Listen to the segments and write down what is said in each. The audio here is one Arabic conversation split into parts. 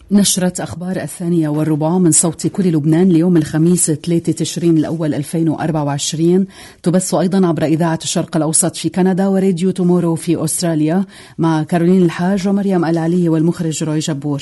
نشرة أخبار 2:15 من صوت كل لبنان ليوم الخميس 3 تشرين الأول 2024. تبث أيضا عبر إذاعة الشرق الأوسط في كندا وراديو تومورو في أستراليا، مع كارولين الحاج ومريم العلي والمخرج روي جبور.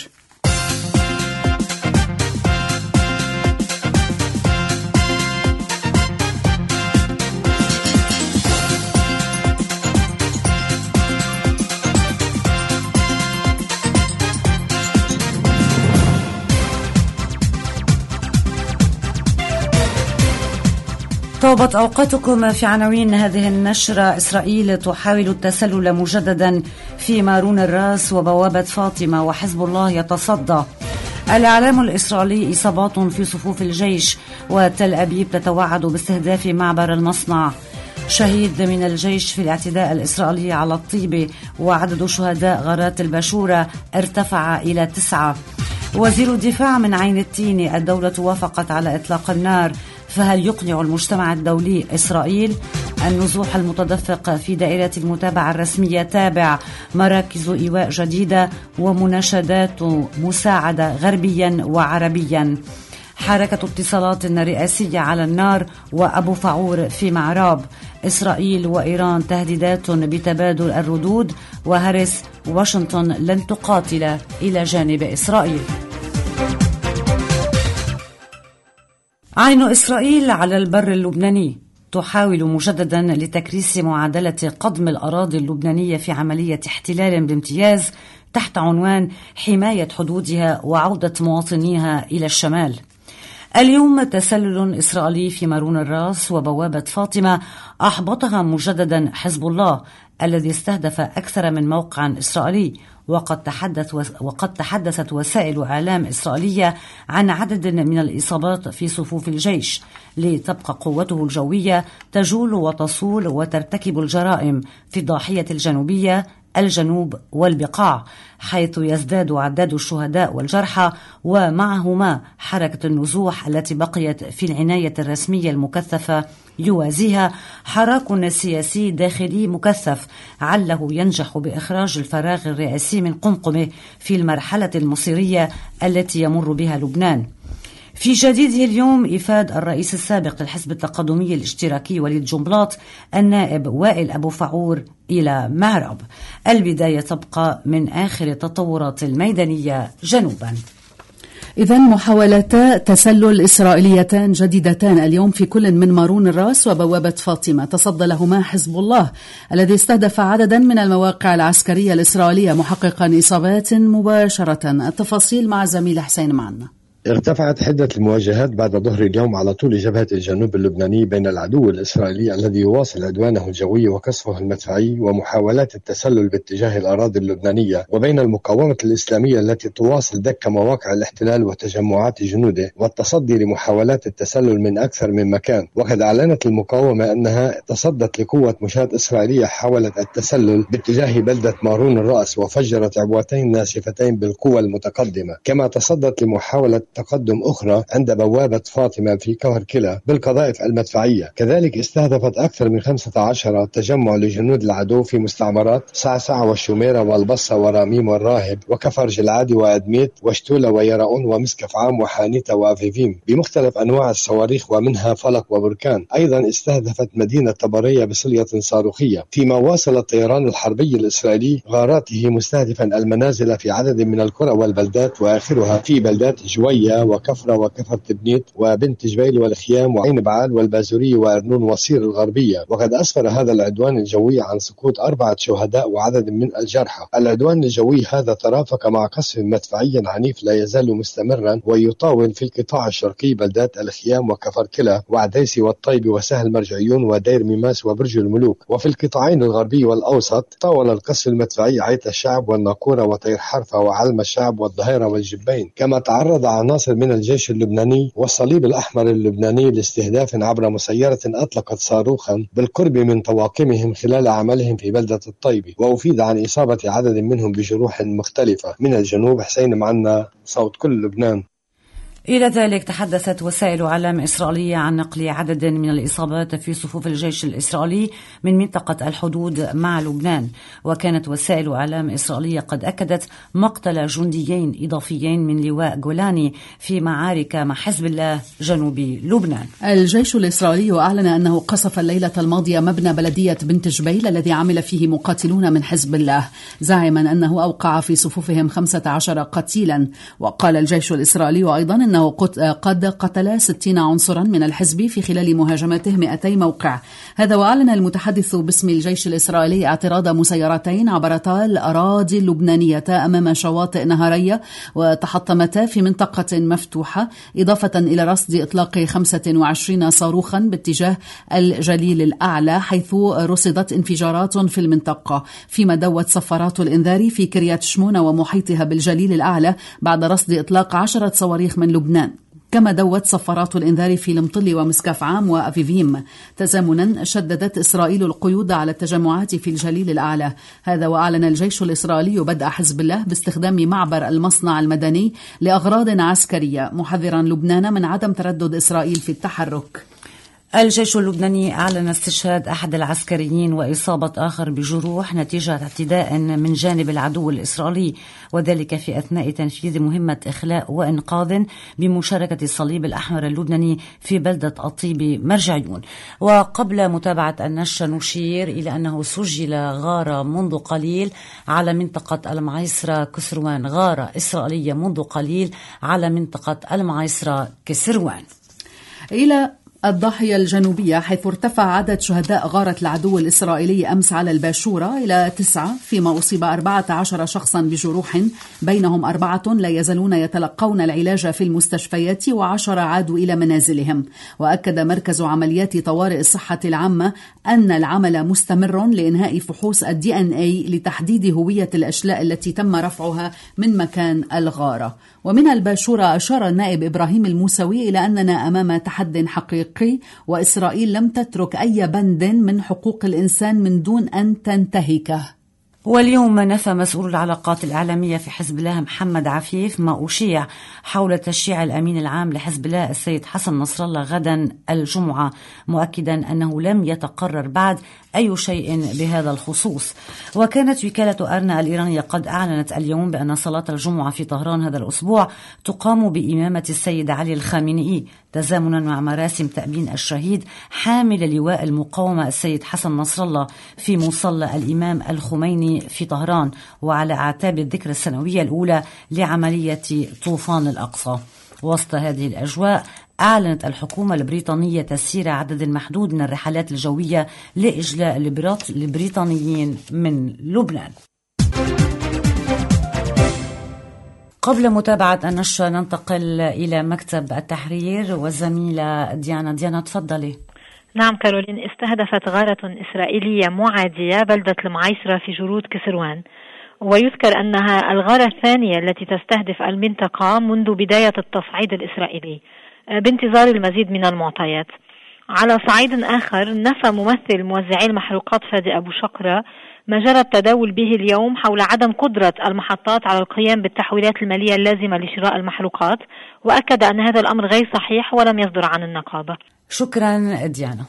طابت أوقاتكم في عناوين هذه النشرة. إسرائيل تحاول التسلل مجددا في مارون الراس وبوابة فاطمة، وحزب الله يتصدى. الإعلام الإسرائيلي إصابات في صفوف الجيش، وتل أبيب تتوعد باستهداف معبر المصنع. شهيد من الجيش في الاعتداء الإسرائيلي على الطيبة، وعدد شهداء غارات الباشورة ارتفع إلى 9. وزير الدفاع من عين التين، الدولة وافقت على إطلاق النار، فهل يقنع المجتمع الدولي إسرائيل؟ النزوح المتدفق في دائرة المتابعة الرسمية تابع، مراكز إيواء جديدة ومناشدات مساعدة غربيا وعربيا. حركة اتصالات رئاسية على النار، وأبو فعور في معراب. إسرائيل وإيران تهديدات بتبادل الردود، وهاريس واشنطن لن تقاتل إلى جانب إسرائيل. عين إسرائيل على البر اللبناني، تحاول مجددا لتكريس معادلة قضم الأراضي اللبنانية في عملية احتلال بامتياز تحت عنوان حماية حدودها وعودة مواطنيها إلى الشمال. اليوم تسلل إسرائيلي في مارون الراس وبوابة فاطمة أحبطها مجددا حزب الله، الذي استهدف أكثر من موقع إسرائيلي. وقد تحدثت وسائل إعلام إسرائيلية عن عدد من الإصابات في صفوف الجيش، لتبقى قوته الجوية تجول وتصول وترتكب الجرائم في الضاحية الجنوبية، الجنوب والبقاع، حيث يزداد عداد الشهداء والجرحى، ومعهما حركة النزوح التي بقيت في العناية الرسمية المكثفة. يوازيها حراك سياسي داخلي مكثف عله ينجح بإخراج الفراغ الرئاسي من قمقمه في المرحلة المصيرية التي يمر بها لبنان. في جديده اليوم، إفاد الرئيس السابق للحزب التقدمي الاشتراكي وليد جنبلاط النائب وائل أبو فعور إلى معرب. البداية تبقى من آخر التطورات الميدانية جنوبا. إذن محاولتا تسلل إسرائيليتان جديدتان اليوم في كل من مارون الراس وبوابة فاطمة، تصدى لهما حزب الله الذي استهدف عددا من المواقع العسكرية الإسرائيلية، محققا إصابات مباشرة. التفاصيل مع زميل حسين معنا. ارتفعت حدة المواجهات بعد ظهر اليوم على طول جبهة الجنوب اللبناني بين العدو الإسرائيلي الذي يواصل عدوانه الجوي وقصفه المدفعي ومحاولات التسلل باتجاه الأراضي اللبنانية، وبين المقاومة الإسلامية التي تواصل دك مواقع الاحتلال وتجمعات جنوده والتصدي لمحاولات التسلل من أكثر من مكان. وقد أعلنت المقاومة أنها تصدت لقوة مشاة إسرائيلية حاولت التسلل باتجاه بلدة مارون الرأس، وفجرت عبوتين ناسفتين بالقوة المتقدمة، كما تصدت لمحاولة تقدم أخرى عند بوابة فاطمة في كهر كلا بالقذائف المدفعية. كذلك استهدفت أكثر من 15 تجمع لجنود العدو في مستعمرات صعصع والشميرة والبصة وراميم والراهب وكفر جلعادي وأدميت وشتولة ويراؤون ومسكف عام وحانيتا وأفيفيم بمختلف أنواع الصواريخ ومنها فلق وبركان. أيضا استهدفت مدينة طبرية بصلية صاروخية، فيما واصل الطيران الحربي الإسرائيلي غاراته مستهدفا المنازل في عدد من القرى والبلدات، وآخرها في بلدات جوية وكفرة وكفر تبنيت وبنت جبيل والخيام وعين بعال والبازورية وأرنون وصير الغربية. وقد أسفر هذا العدوان الجوي عن سقوط 4 شهداء وعدد من الجرحى. العدوان الجوي هذا ترافق مع قصف مدفعي عنيف لا يزال مستمرا ويطاول في القطاع الشرقي بلدات الخيام وكفر كلا وعديسي والطيب وسهل مرجعيون ودير ميماس وبرج الملوك. وفي القطاعين الغربي والأوسط طاول القصف المدفعي عيت الشعب والناقورة وطير حرفة وعلم الشعب والظهيرة والجبين. كما تعرض عناصر من الجيش اللبناني والصليب الأحمر اللبناني لاستهداف عبر مسيرة أطلقت صاروخا بالقرب من طواقمهم خلال عملهم في بلدة الطيبة، وأفيد عن إصابة عدد منهم بجروح مختلفة. من الجنوب حسين معنا، صوت كل لبنان. إلى ذلك تحدثت وسائل إعلام إسرائيلية عن نقل عدد من الإصابات في صفوف الجيش الإسرائيلي من منطقة الحدود مع لبنان. وكانت وسائل إعلام إسرائيلية قد أكدت مقتل جنديين إضافيين من لواء جولاني في معارك مع حزب الله جنوب لبنان. الجيش الإسرائيلي أعلن أنه قصف الليلة الماضية مبنى بلدية بنت جبيل الذي عمل فيه مقاتلون من حزب الله، زاعما أنه أوقع في صفوفهم 15 قتيلا. وقال الجيش الإسرائيلي أيضا أنه قد قتل 60 عنصرا من الحزب في خلال مهاجمته 200 موقع. هذا وأعلن المتحدث باسم الجيش الإسرائيلي اعتراض مسيرتين عبرتا الأراضي اللبنانية أمام شواطئ نهارية وتحطمتا في منطقة مفتوحة، إضافة إلى رصد إطلاق 25 صاروخا باتجاه الجليل الأعلى، حيث رصدت انفجارات في المنطقة. فيما دوت صفارات الإنذار في كريات شمونة ومحيطها بالجليل الأعلى بعد رصد إطلاق 10 صواريخ من لبنان. كما دوت صفارات الإنذار في المطل ومسكف عام وأفيفيم. تزامنا شددت إسرائيل القيود على التجمعات في الجليل الأعلى. هذا وأعلن الجيش الإسرائيلي بدء حزب الله باستخدام معبر المصنع المدني لأغراض عسكرية، محذرا لبنان من عدم تردد إسرائيل في التحرك. الجيش اللبناني أعلن استشهاد أحد العسكريين وإصابة آخر بجروح نتيجة اعتداء من جانب العدو الإسرائيلي، وذلك في أثناء تنفيذ مهمة إخلاء وإنقاذ بمشاركة الصليب الأحمر اللبناني في بلدة الطيب مرجعيون. وقبل متابعة النشرة نشير إلى أنه سجل غارة منذ قليل على منطقة المعيسرة كسروان، غارة إسرائيلية منذ قليل على منطقة المعيسرة كسروان. إلى الضاحية الجنوبية، حيث ارتفع عدد شهداء غارة العدو الإسرائيلي أمس على الباشورة إلى 9، فيما أصيب 14 شخصا بجروح، بينهم 4 لا يزالون يتلقون العلاج في المستشفيات و10 عادوا إلى منازلهم. وأكد مركز عمليات طوارئ الصحة العامة أن العمل مستمر لإنهاء فحوص الDNA لتحديد هوية الأشلاء التي تم رفعها من مكان الغارة. ومن الباشورة أشار النائب إبراهيم الموسوي إلى أننا أمام تحد حقيقي، وإسرائيل لم تترك أي بند من حقوق الإنسان من دون أن تنتهكه. واليوم نفى مسؤول العلاقات الإعلامية في حزب الله محمد عفيف ما أشيع حول تشييع الأمين العام لحزب الله السيد حسن نصر الله غدا الجمعة، مؤكدا أنه لم يتقرر بعد أي شيء بهذا الخصوص. وكانت وكالة أرنا الإيرانية قد أعلنت اليوم بأن صلاة الجمعة في طهران هذا الأسبوع تقام بإمامة السيد علي الخامنئي، تزامنا مع مراسم تأبين الشهيد حامل لواء المقاومة السيد حسن نصر الله في مصلى الإمام الخميني في طهران، وعلى أعتاب الذكرى السنوية الأولى لعملية طوفان الأقصى. وسط هذه الأجواء أعلنت الحكومة البريطانية تسيير عدد محدود من الرحلات الجوية لإجلاء البريطانيين من لبنان. قبل متابعة النشرة ننتقل إلى مكتب التحرير والزميلة ديانا. تفضلي. نعم كارولين، استهدفت غارة إسرائيلية معادية بلدة المعيسرة في جرود كسروان، ويذكر أنها الغارة الثانية التي تستهدف المنطقة منذ بداية التصعيد الإسرائيلي بانتظار المزيد من المعطيات. على صعيد آخر، نفى ممثل موزعي المحروقات فادي أبو شقرة ما جرى التداول به اليوم حول عدم قدرة المحطات على القيام بالتحويلات المالية اللازمة لشراء المحروقات، وأكد أن هذا الأمر غير صحيح ولم يصدر عن النقابة. شكرا ديانا.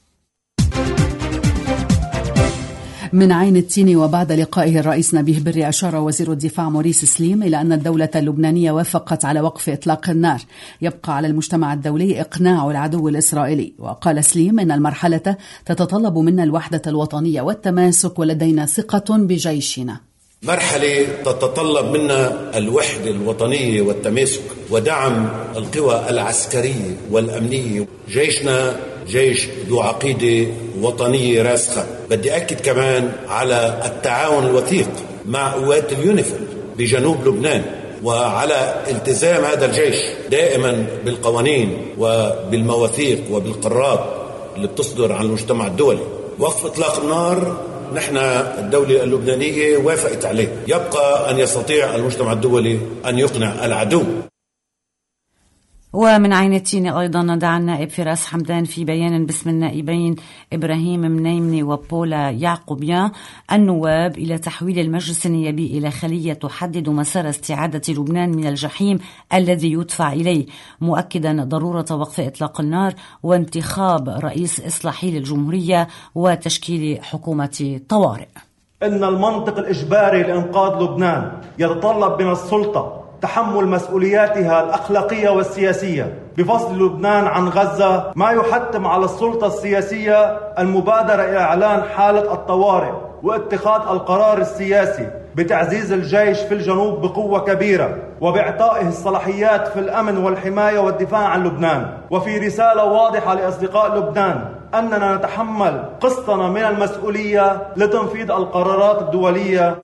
من عين التين، وبعد لقائه الرئيس نبيه بري، أشار وزير الدفاع موريس سليم إلى أن الدولة اللبنانية وافقت على وقف إطلاق النار. يبقى على المجتمع الدولي إقناع العدو الإسرائيلي. وقال سليم إن المرحلة تتطلب منا الوحدة الوطنية والتماسك، ولدينا ثقة بجيشنا. مرحلة تتطلب منا الوحدة الوطنية والتماسك ودعم القوى العسكرية والأمنية. جيشنا جيش ذو عقيدة وطنية راسخة. بدي أكد كمان على التعاون الوثيق مع قوات اليونيفيل بجنوب لبنان، وعلى التزام هذا الجيش دائما بالقوانين وبالمواثيق وبالقرارات اللي بتصدر عن المجتمع الدولي. وقف إطلاق النار نحن الدولة اللبنانية وافقت عليه. يبقى أن يستطيع المجتمع الدولي أن يقنع العدو. ومن عين التين أيضا دعا النائب فراس حمدان في بيان باسم النائبين إبراهيم منيمني وبولا يعقوبيان النواب إلى تحويل المجلس النيابي إلى خلية تحدد مسار استعادة لبنان من الجحيم الذي يدفع إليه، مؤكدا ضرورة وقف إطلاق النار وانتخاب رئيس إصلاحي للجمهورية وتشكيل حكومة طوارئ. إن المنطق الإجباري لإنقاذ لبنان يتطلب من السلطة تحمل مسؤولياتها الأخلاقية والسياسية بفصل لبنان عن غزة، ما يحتم على السلطة السياسية المبادرة إلى إعلان حالة الطوارئ واتخاذ القرار السياسي بتعزيز الجيش في الجنوب بقوة كبيرة وبإعطائه الصلاحيات في الأمن والحماية والدفاع عن لبنان. وفي رسالة واضحة لأصدقاء لبنان أننا نتحمل قسطنا من المسؤولية لتنفيذ القرارات الدولية.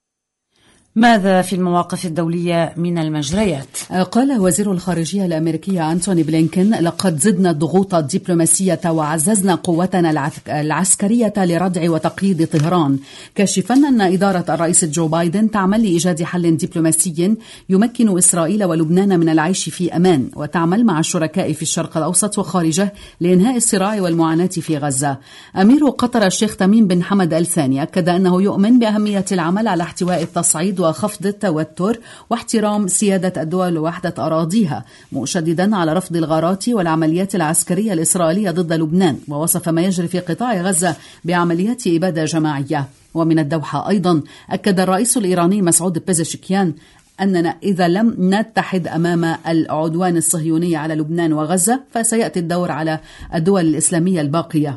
ماذا في المواقف الدولية من المجريات؟ قال وزير الخارجية الأمريكي أنتوني بلينكن: لقد زدنا الضغوط الدبلوماسية وعززنا قوتنا العسكرية لردع وتقييد طهران، كاشفا أن إدارة الرئيس جو بايدن تعمل لإيجاد حل دبلوماسي يمكن إسرائيل ولبنان من العيش في أمان، وتعمل مع الشركاء في الشرق الأوسط وخارجه لإنهاء الصراع والمعاناة في غزة. أمير قطر الشيخ تميم بن حمد آل ثاني أكد أنه يؤمن بأهمية العمل على احتواء التصعيد وخفض التوتر واحترام سيادة الدول ووحدة أراضيها، مشددا على رفض الغارات والعمليات العسكرية الإسرائيلية ضد لبنان، ووصف ما يجري في قطاع غزة بعمليات إبادة جماعية. ومن الدوحة أيضا أكد الرئيس الإيراني مسعود بيزشكيان أننا إذا لم نتحد أمام العدوان الصهيوني على لبنان وغزة فسيأتي الدور على الدول الإسلامية الباقية.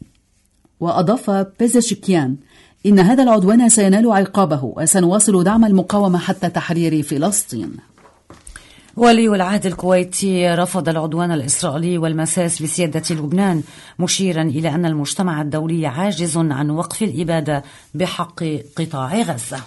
وأضاف بيزشكيان: إن هذا العدوان سينال عقابه وسنواصل دعم المقاومة حتى تحرير فلسطين. ولي العهد الكويتي رفض العدوان الإسرائيلي والمساس بسيادة لبنان، مشيرا إلى أن المجتمع الدولي عاجز عن وقف الإبادة بحق قطاع غزة.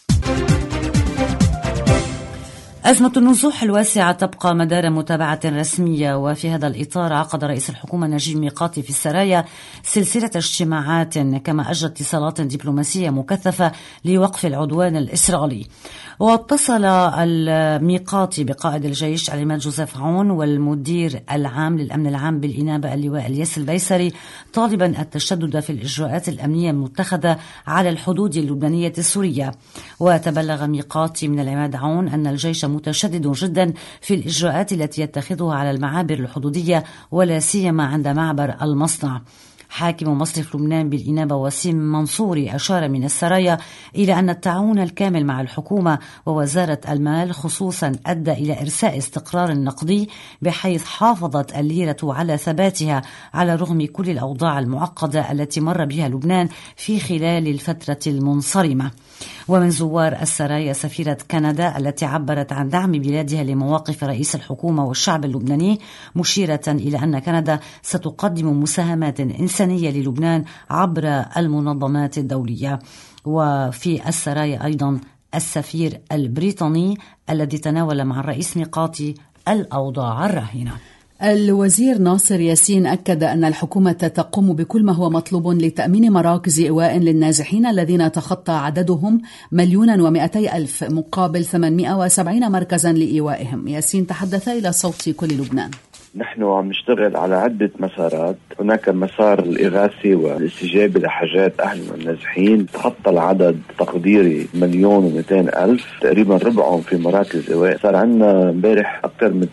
أزمة النزوح الواسعة تبقى مدار متابعة رسمية، وفي هذا الإطار عقد رئيس الحكومة نجيب ميقاتي في السرايا سلسلة اجتماعات كما أجرى اتصالات دبلوماسية مكثفة لوقف العدوان الإسرائيلي. واتصل الميقاتي بقائد الجيش العماد جوزيف عون والمدير العام للأمن العام بالإنابة اللواء الياس البيسري طالبا التشدد في الإجراءات الأمنية المتخذة على الحدود اللبنانية السورية. وتبلغ ميقاتي من العماد عون أن الجيش متشدد جدا في الإجراءات التي يتخذها على المعابر الحدودية ولا سيما عند معبر المصنع. حاكم مصرف لبنان بالإنابة وسيم منصوري أشار من السرايا إلى أن التعاون الكامل مع الحكومة ووزارة المال خصوصا أدى إلى إرساء استقرار نقدي، بحيث حافظت الليرة على ثباتها على رغم كل الأوضاع المعقدة التي مر بها لبنان في خلال الفترة المنصرمة. ومن زوار السرايا سفيرة كندا التي عبرت عن دعم بلادها لمواقف رئيس الحكومة والشعب اللبناني، مشيرة إلى أن كندا ستقدم مساهمات إنسانية للبنان عبر المنظمات الدولية. وفي السرايا أيضا السفير البريطاني الذي تناول مع الرئيس ميقاتي الأوضاع الراهنة. الوزير ناصر ياسين أكد أن الحكومة تقوم بكل ما هو مطلوب لتأمين مراكز إيواء للنازحين الذين تخطى عددهم 1,200,000 مقابل 870 مركزا لإيوائهم. ياسين تحدث إلى صوت كل لبنان: نحن عم نشتغل على عدة مسارات. هناك مسار الإغاثي والاستجابة لحاجات أهلنا النازحين، تخطى العدد تقديري 1,200,000، تقريبا ربعهم في مراكز إيواء. صار عندنا امبارح أكثر من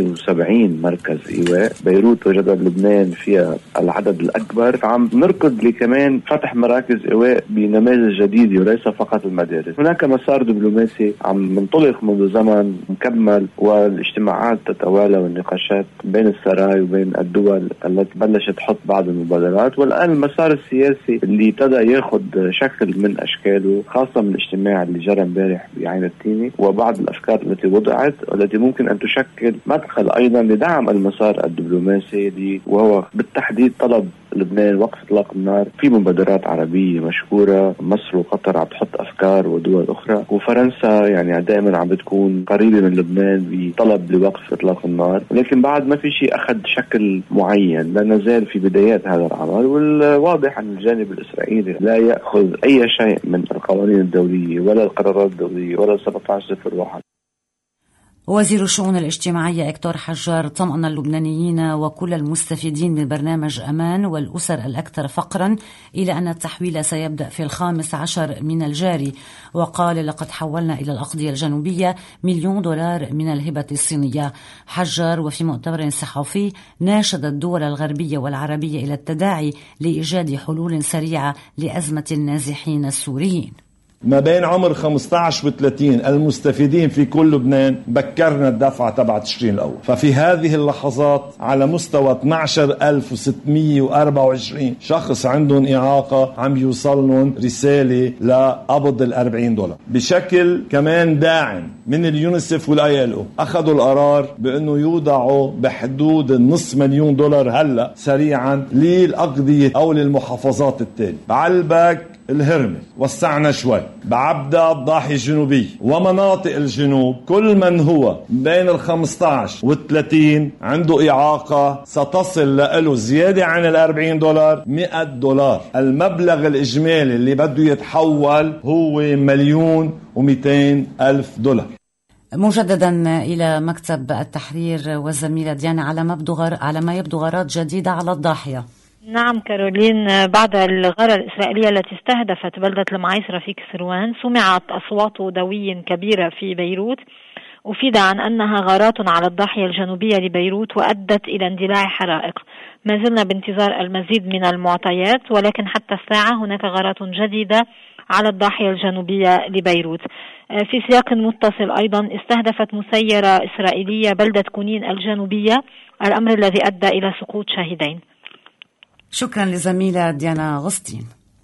870 مركز إيواء. بيروت وجدة لبنان فيها العدد الأكبر. عم نركض لكمان فتح مراكز إيواء بنماذج جديدة وليس فقط المدارس. هناك مسار دبلوماسي عم منطلق منذ زمن مكمل، والاجتماعات تتوالى والنقاشات بين السراي وبين الدول التي بلشت تحط بعض المبادرات. والآن المسار السياسي اللي ابتدى ياخذ شكل من أشكاله، خاصة من الاجتماع اللي جرى امبارح بعين التيني، وبعض الأفكار التي وضعت والتي ممكن أن تشكل مدخل أيضا لدعم المسار الدبلوماسي، وهو بالتحديد طلب لبنان وقف إطلاق النار. في مبادرات عربية مشكورة، مصر وقطر عم تحط أفكار ودول أخرى، وفرنسا يعني دائما عم بتكون قريبة من لبنان بطلب لوقف إطلاق النار. لكن بعد ما في شيء أخذ شكل معين، لا نزال في بدايات هذا العمل. والواضح أن الجانب الإسرائيلي لا يأخذ أي شيء من القوانين الدولية ولا القرارات الدولية ولا 1701. وزير الشؤون الاجتماعية إكتور حجار طمأن اللبنانيين وكل المستفيدين من برنامج أمان والأسر الأكثر فقرا إلى أن التحويل سيبدأ في 15 من الجاري، وقال لقد حولنا إلى الأقضية الجنوبية $1,000,000 من الهبة الصينية. حجار وفي مؤتمر صحفي ناشد الدول الغربية والعربية إلى التداعي لإيجاد حلول سريعة لأزمة النازحين السوريين. ما بين عمر 15 و 30 المستفيدين في كل لبنان بكرنا الدفعة تبع تشرين الأول. ففي هذه اللحظات على مستوى 12,624 شخص عندهم إعاقة عم يوصلهم رسالة لقبض $40. بشكل كمان داعم من اليونيسف والILO أخذوا القرار بأنه يوضعوا بحدود $500,000 هلأ سريعا للأقضية أو للمحافظات التالية: بعلبك، الهرمة، وسعنا شوي، بعبدة، الضاحية الجنوبية ومناطق الجنوب. كل من هو بين 15 و 30 عنده إعاقة ستصل له زيادة عن $40 $100. المبلغ الإجمالي اللي بده يتحول هو $1,200,000. مجددا إلى مكتب التحرير والزميلة ديانا، على ما يبدو غارات جديدة على الضاحية. نعم كارولين، بعد الغارة الإسرائيلية التي استهدفت بلدة المعيسرة في كسروان سمعت أصوات دوي كبيرة في بيروت، أفيد عن أنها غارات على الضاحية الجنوبية لبيروت وأدت إلى اندلاع حرائق. ما زلنا بانتظار المزيد من المعطيات، ولكن حتى الساعة هناك غارات جديدة على الضاحية الجنوبية لبيروت. في سياق متصل أيضا استهدفت مسيرة إسرائيلية بلدة كونين الجنوبية، الأمر الذي أدى إلى سقوط شاهدين. شكرا لزميلة ديانا غسطين.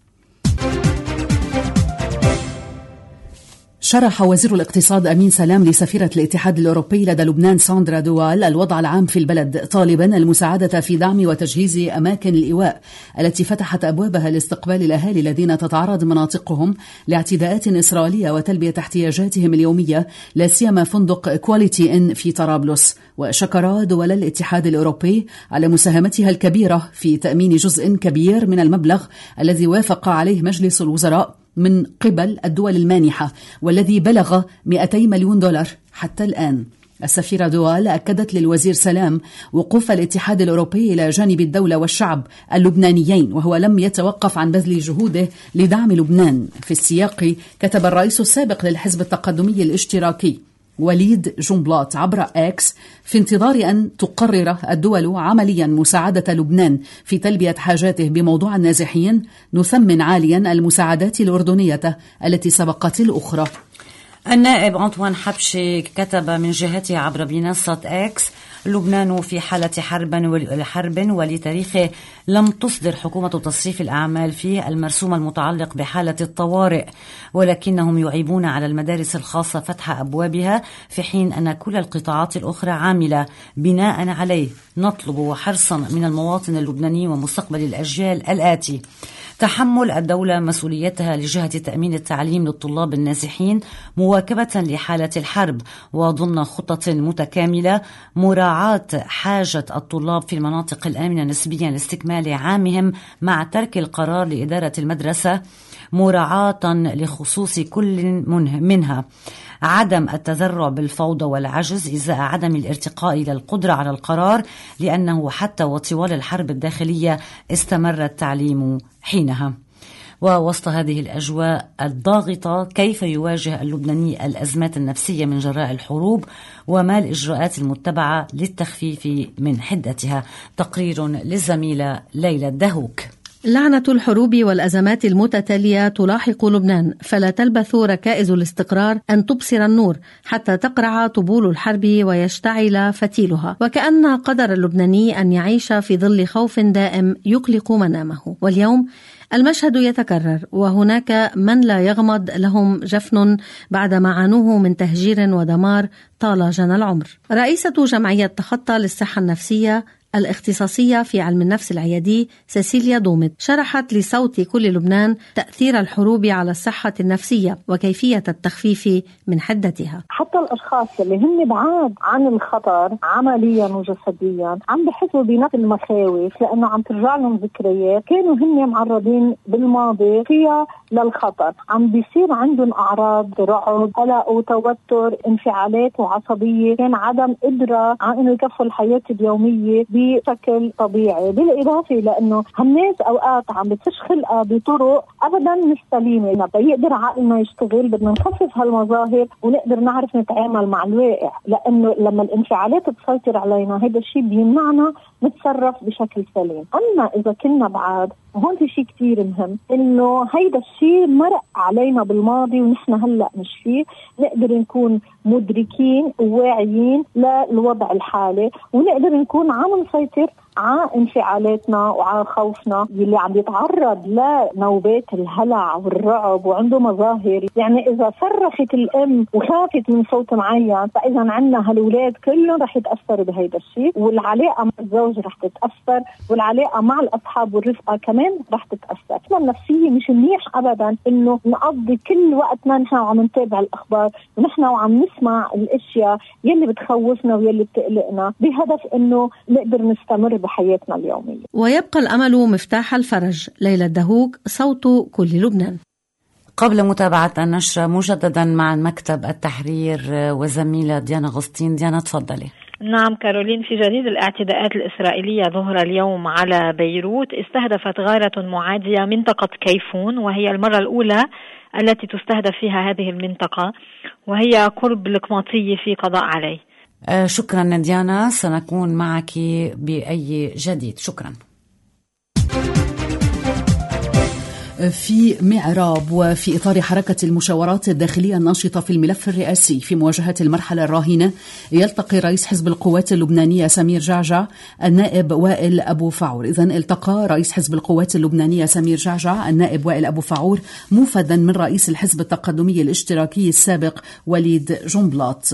شرح وزير الاقتصاد أمين سلام لسفيرة الاتحاد الأوروبي لدى لبنان ساندرا دوال الوضع العام في البلد، طالبا المساعدة في دعم وتجهيز أماكن الإيواء التي فتحت أبوابها لاستقبال الأهالي الذين تتعرض مناطقهم لاعتداءات إسرائيلية وتلبية احتياجاتهم اليومية، لا سيما فندق كواليتي إن في طرابلس. وشكر دول الاتحاد الأوروبي على مساهمتها الكبيرة في تأمين جزء كبير من المبلغ الذي وافق عليه مجلس الوزراء من قبل الدول المانحة، والذي بلغ $200 مليون حتى الآن. السفيرة دوال أكدت للوزير سلام وقوف الاتحاد الأوروبي إلى جانب الدولة والشعب اللبنانيين، وهو لم يتوقف عن بذل جهوده لدعم لبنان. في السياق كتب الرئيس السابق للحزب التقدمي الاشتراكي وليد جنبلاط عبر إكس: في انتظار أن تقرر الدول عمليا مساعدة لبنان في تلبية حاجاته بموضوع النازحين، نثمن عاليا المساعدات الأردنية التي سبقت الأخرى. النائب أنطوان حبشي كتب من جهته عبر منصة إكس: لبنان في حالة حرب ولتاريخه لم تصدر حكومة تصريف الأعمال فيه المرسوم المتعلق بحالة الطوارئ، ولكنهم يعيبون على المدارس الخاصة فتح أبوابها في حين أن كل القطاعات الأخرى عاملة. بناء عليه نطلب حرصا من المواطن اللبناني ومستقبل الأجيال الآتي تحمل الدولة مسؤوليتها لجهة تأمين التعليم للطلاب النازحين مواكبة لحالة الحرب، وضمن خطة متكاملة مراعاة حاجة الطلاب في المناطق الآمنة نسبيا لاستكمال عامهم، مع ترك القرار لإدارة المدرسة مراعاة لخصوص كل منها، عدم التذرع بالفوضى والعجز إزاء عدم الارتقاء إلى القدرة على القرار، لأنه حتى وطوال الحرب الداخلية استمر التعليم حينها. ووسط هذه الأجواء الضاغطة، كيف يواجه اللبناني الأزمات النفسية من جراء الحروب، وما الإجراءات المتبعة للتخفيف من حدتها؟ تقرير للزميلة ليلى الدهوك. لعنة الحروب والأزمات المتتالية تلاحق لبنان، فلا تلبث ركائز الاستقرار أن تبصر النور حتى تقرع طبول الحرب ويشتعل فتيلها، وكأن قدر اللبناني أن يعيش في ظل خوف دائم يقلق منامه. واليوم المشهد يتكرر، وهناك من لا يغمض لهم جفن بعدما عانوه من تهجير ودمار طال جنى العمر. رئيسة جمعية تخطى للصحة النفسية الاختصاصية في علم النفس العيادي سيسيليا دومت شرحت لصوت كل لبنان تأثير الحروب على الصحة النفسية وكيفية التخفيف من حدتها. حتى الأشخاص اللي هم بعاد عن الخطر عمليا وجسديا عم بحسوا بنفس المخاوف، لأنه عم ترجع لهم ذكريات كانوا هم معرضين بالماضي فيها للخطر. عم بيصير عندهم أعراض رعب، قلق وتوتر، انفعالات وعصبية، كان عدم قدرة على أنه يكفوا الحياة اليومية بشكل طبيعي. بالإضافة لأنه هالناس أوقات عم بتفش خلقها بطرق أبدا مش سليمة. بيقدر عقلنا يشتغل، بدنا نخفف هالمظاهر ونقدر نعرف نتعامل مع الواقع، لأنه لما الانفعالات تسيطر علينا هذا الشيء بيمنعنا نتصرف بشكل سليم. أما إذا كنا بعاد، هون في شيء كتير مهم، إنه هيدا الشيء مرق علينا بالماضي ونحن هلأ مش فيه، نقدر نكون مدركين وواعيين للوضع الحالي، ونقدر نكون عم نسيطر على انفعالاتنا وعلى خوفنا. اللي عم يتعرض لنوبات الهلع والرعب وعنده مظاهر، يعني إذا صرخت الأم وخافت من صوت معين، فإذا عندنا هالولاد كلهم رح يتأثروا بهيدا الشيء، والعلاقة مع الزوج رح تتأثر، والعلاقة مع الأصحاب والرفقة كمان رح تتأثر. النفسية مش منيح أبدا إنه نقضي كل وقتنا نحن وعم نتابع الأخبار ونحن وعم نسمع الأشياء يلي بتخوفنا ويلي بتقلقنا، بهدف إنه نقدر نستمر بحياتنا اليومية. ويبقى الأمل مفتاح الفرج. ليلى الدهوك، صوت كل لبنان. قبل متابعة النشرة مجددا مع مكتب التحرير وزميلة ديانا غسطين. ديانا تفضلي. نعم كارولين، في جديد الأعتداءات الإسرائيلية ظهر اليوم على بيروت استهدفت غارة معادية منطقة كيفون، وهي المرة الأولى التي تستهدف فيها هذه المنطقة، وهي قرب القماطية في قضاء عليه. شكرا ديانا، سنكون معك بأي جديد. شكرا. في معراب وفي إطار حركة المشاورات الداخلية الناشطة في الملف الرئاسي في مواجهة المرحلة الراهنة، يلتقي رئيس حزب القوات اللبنانية سمير جعجع النائب وائل أبو فعور. إذن التقى رئيس حزب القوات اللبنانية سمير جعجع النائب وائل أبو فعور موفدا من رئيس الحزب التقدمي الاشتراكي السابق وليد جنبلاط.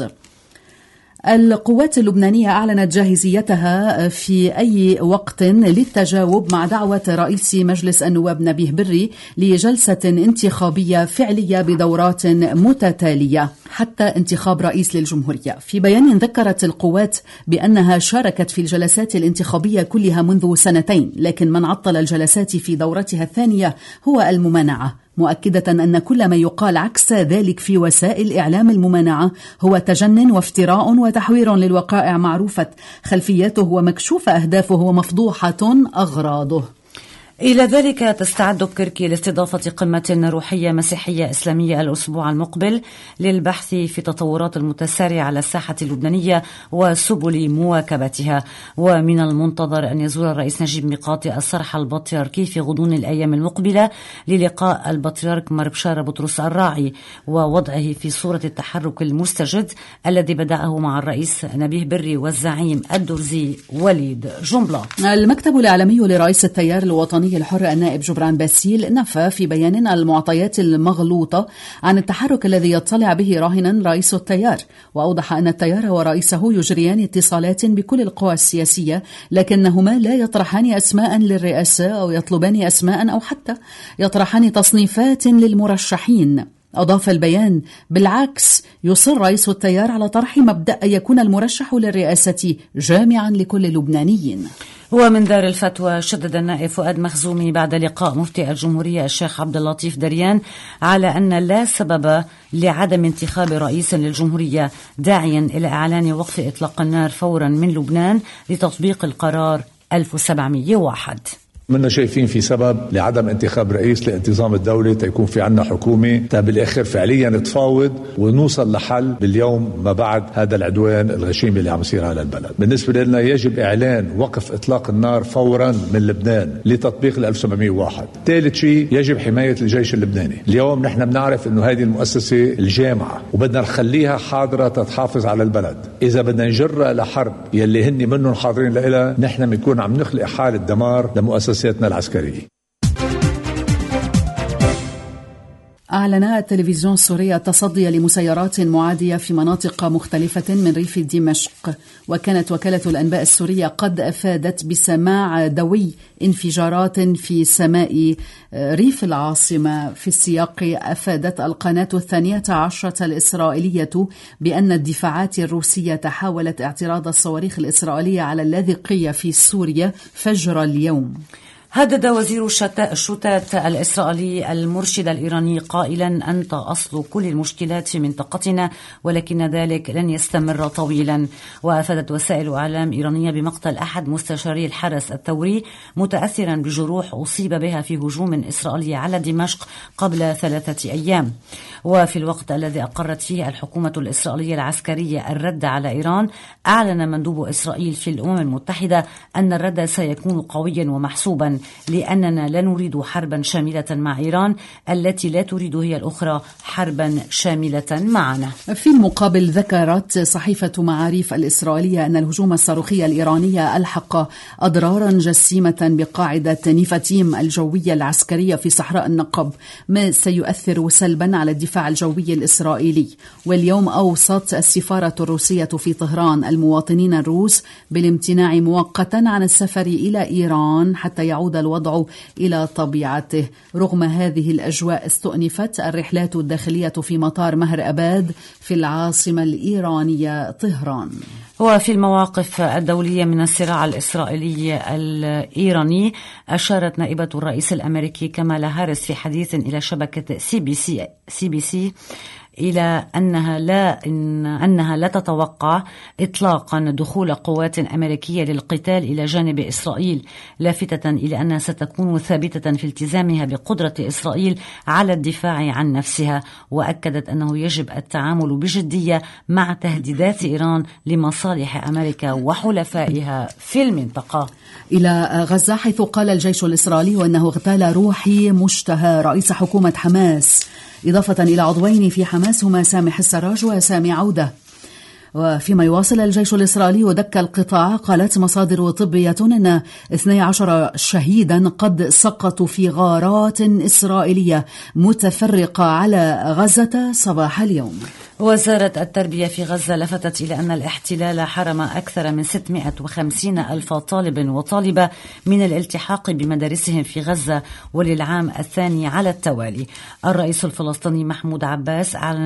القوات اللبنانية أعلنت جاهزيتها في أي وقت للتجاوب مع دعوة رئيس مجلس النواب نبيه بري لجلسة انتخابية فعلية بدورات متتالية حتى انتخاب رئيس للجمهورية. في بيان ذكرت القوات بأنها شاركت في الجلسات الانتخابية كلها منذ 2 لكن من عطل الجلسات في دورتها الثانية هو الممانعة، مؤكدة أن كل ما يقال عكس ذلك في وسائل إعلام الممانعة هو تجنن وافتراء وتحوير للوقائع معروفة خلفياته ومكشوف أهدافه ومفضوحة أغراضه. إلى ذلك تستعد بكركي لاستضافة قمة روحية مسيحية إسلامية الأسبوع المقبل للبحث في تطورات المتسارعة على الساحة اللبنانية وسبل مواكبتها. ومن المنتظر أن يزور الرئيس نجيب ميقاتي الصرح البطريركي في غضون الأيام المقبلة للقاء البطريرك مار بشارة بطرس الراعي ووضعه في صورة التحرك المستجد الذي بدأه مع الرئيس نبيه بري والزعيم الدرزي وليد جنبلاط. المكتب الإعلامي لرئيس التيار الوطني الحر النائب جبران باسيل نفى في بيان المعطيات المغلوطة عن التحرك الذي يطلع به راهنا رئيس التيار، وأوضح أن التيار ورئيسه يجريان اتصالات بكل القوى السياسية لكنهما لا يطرحان أسماء للرئاسة أو يطلبان أسماء أو حتى يطرحان تصنيفات للمرشحين. أضاف البيان بالعكس يصر رئيس التيار على طرح مبدأ أن يكون المرشح للرئاسة جامعا لكل اللبنانيين. ومن دار الفتوى شدد النائب فؤاد مخزومي بعد لقاء مفتي الجمهورية الشيخ عبد اللطيف دريان على أن لا سبب لعدم انتخاب رئيس للجمهورية، داعيا إلى إعلان وقف إطلاق النار فورا من لبنان لتطبيق القرار 1701. منا شايفين في سبب لعدم انتخاب رئيس لانتظام الدولة تيكون في عنا حكومة بالآخر فعليا نتفاوض ونوصل لحل باليوم ما بعد هذا العدوان الغشيم اللي عم يصير على البلد. بالنسبة لنا يجب إعلان وقف إطلاق النار فورا من لبنان لتطبيق 1701. ثالث شيء يجب حماية الجيش اللبناني. اليوم نحن بنعرف إنه هذه المؤسسة الجامعة وبدنا نخليها حاضرة تتحافظ على البلد. إذا بدنا نجرها لحرب يلي هني منهم حاضرين لها نحن بنكون عم نخلق حالة دمار لمؤسسة العسكرية. أعلن التلفزيون السوري التصدي لمسيرات معادية في مناطق مختلفة من ريف دمشق، وكانت وكالة الأنباء السورية قد أفادت بسماع دوي انفجارات في سماء ريف العاصمة. في السياق أفادت القناة 12 الإسرائيلية بأن الدفاعات الروسية حاولت اعتراض الصواريخ الإسرائيلية على اللاذقية في سوريا فجر اليوم. هدد وزير الشتات الإسرائيلي المرشد الإيراني قائلا أنت أصل كل المشكلات في منطقتنا، ولكن ذلك لن يستمر طويلا. وأفادت وسائل إعلام إيرانية بمقتل أحد مستشاري الحرس الثوري متأثرا بجروح أصيب بها في هجوم إسرائيلي على دمشق قبل 3 أيام. وفي الوقت الذي أقرت فيه الحكومة الإسرائيلية العسكرية الرد على إيران، أعلن مندوب إسرائيل في الأمم المتحدة أن الرد سيكون قويا ومحسوبا، لأننا لا نريد حربا شاملة مع إيران، التي لا تريد هي الأخرى حربا شاملة معنا. في المقابل ذكرت صحيفة معاريف الإسرائيلية أن الهجوم الصاروخي الإيراني ألحق أضرارا جسيمة بقاعدة نيفتيم الجوية العسكرية في صحراء النقب، ما سيؤثر سلبا على الدفاع الجوي الإسرائيلي. واليوم أوصت السفارة الروسية في طهران المواطنين الروس بالامتناع مؤقتا عن السفر إلى إيران حتى يعود الوضع إلى طبيعته. رغم هذه الأجواء استؤنفت الرحلات الداخلية في مطار مهر أباد في العاصمة الإيرانية طهران. وفي المواقف الدولية من الصراع الإسرائيلي الإيراني، أشارت نائبة الرئيس الأمريكي كامالا هاريس في حديث إلى شبكة سي بي سي إلى أنها لا تتوقع إطلاقا دخول قوات أمريكية للقتال إلى جانب إسرائيل، لافتة إلى أنها ستكون ثابتة في التزامها بقدرة إسرائيل على الدفاع عن نفسها. وأكدت أنه يجب التعامل بجدية مع تهديدات إيران لمصالح أمريكا وحلفائها في المنطقة. إلى غزة، حيث قال الجيش الإسرائيلي أنه اغتال روحي مشتهى رئيس حكومة حماس، إضافة إلى عضوين في حماس هما سامح السراج وسامي عودة. وفيما يواصل الجيش الإسرائيلي دك القطاع، قالت مصادر طبية أن 12 شهيدا قد سقطوا في غارات إسرائيلية متفرقة على غزة صباح اليوم. وزارة التربية في غزة لفتت إلى أن الاحتلال حرم أكثر من 650 ألف طالب وطالبة من الالتحاق بمدارسهم في غزة وللعام الثاني على التوالي. الرئيس الفلسطيني محمود عباس أعلن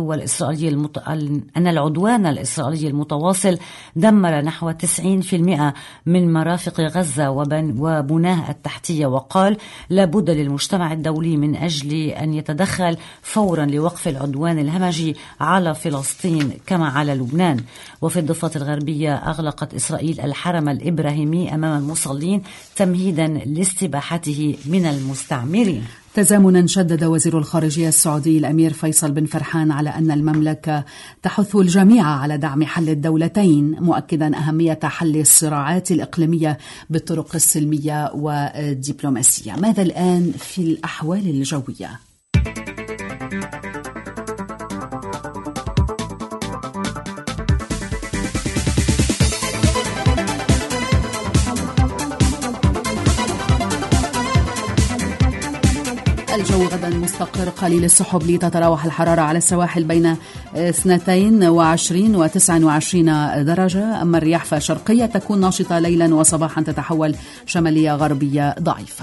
أن العدوان الإسرائيلي المتواصل دمر نحو 90% من مرافق غزة وبناه التحتية، وقال لابد للمجتمع الدولي من أجل أن يتدخل فورا لوقف العدوان الهمجي على فلسطين كما على لبنان. وفي الضفة الغربية أغلقت إسرائيل الحرم الإبراهيمي أمام المصلين تمهيدا لاستباحته من المستعمرين. تزامنا، شدد وزير الخارجية السعودي الأمير فيصل بن فرحان على أن المملكة تحث الجميع على دعم حل الدولتين، مؤكدا أهمية حل الصراعات الإقليمية بالطرق السلمية والدبلوماسية. ماذا الآن في الأحوال الجوية؟ الجو غدا مستقر قليل السحب، لتتراوح الحرارة على السواحل بين 22 و 29 درجة. أما الرياح فشرقية تكون ناشطة ليلا وصباحا تتحول شمالية غربية ضعيفة.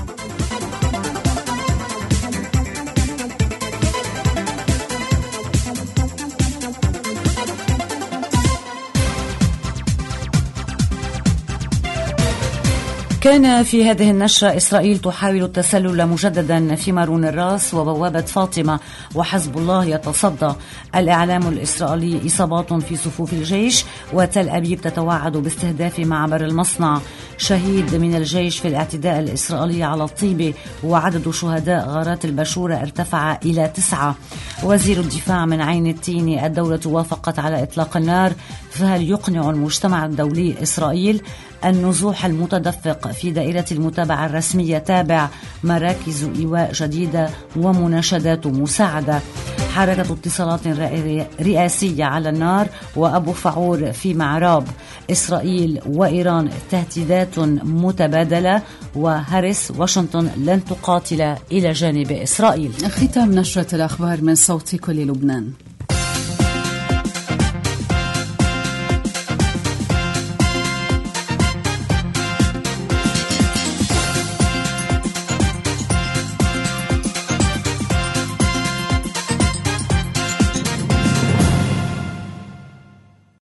كان في هذه النشرة إسرائيل تحاول التسلل مجددا في مارون الراس وبوابة فاطمة، وحزب الله يتصدى. الإعلام الإسرائيلي إصابات في صفوف الجيش، وتل أبيب تتوعد باستهداف معبر المصنع. شهيد من الجيش في الاعتداء الإسرائيلي على الطيبة، وعدد شهداء غارات البشورة ارتفع إلى 9. وزير الدفاع من عين التين، الدولة وافقت على إطلاق النار فهل يقنع المجتمع الدولي إسرائيل؟ النزوح المتدفق في دائرة المتابعة الرسمية تابع مراكز إيواء جديدة ومناشدات مساعدة. حركة اتصالات رئاسية على النار وأبو فعور في معراب. إسرائيل وإيران تهديدات متبادلة. وهاريس واشنطن لن تقاتل إلى جانب إسرائيل. ختام نشرة الأخبار من صوت كل لبنان.